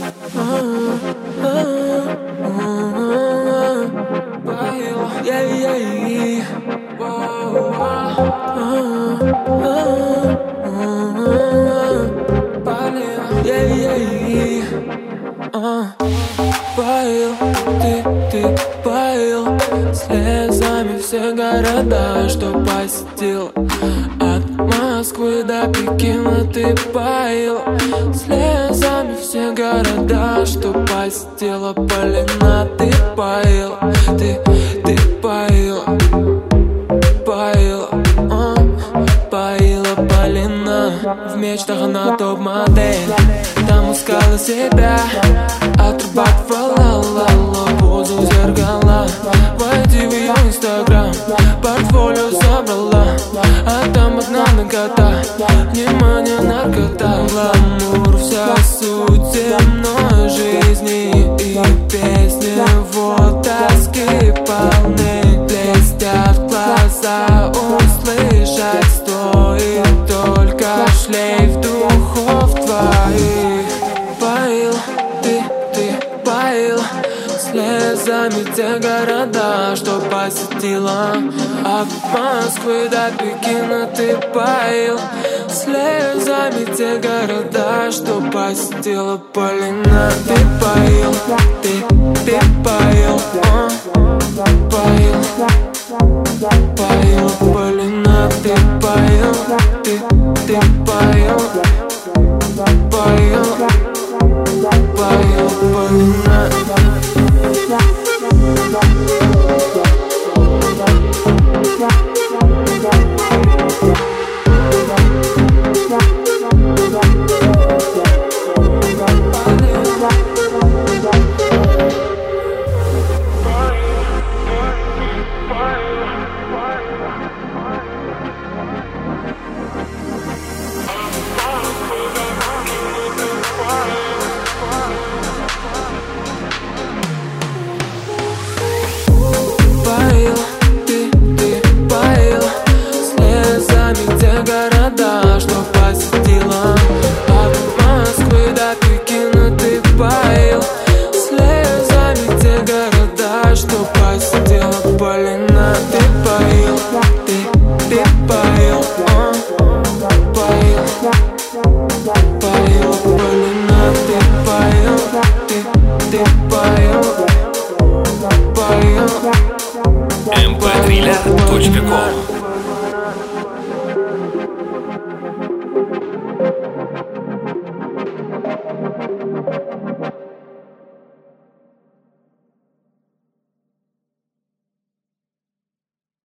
Поил, ты поил слезами все города, что посетил. От Москвы до Пекина ты поил слезами все города, что посетила. Полина, ты поил, ты поил, поила Полина. В мечтах она топ-модель, там искала себя, отрабатывала позу зеркала. Войди в ее инстаграм, портфолио собрала, а там одна нагота, внимание, наркота. Гламур, вся суть земной жизни и песни вот тоски полны. Блестят глаза, услышать стоит только шлейф духов твоих. Поил, ты поил слезами те города, что посетила. От Москвы до Пекина ты поил слезами те города, что посетила. Полина, ты поил, ты поил, поил, Полина, ты поил, ты поил, Полина. Города, что посетила. От Москвы до Пекина ты поил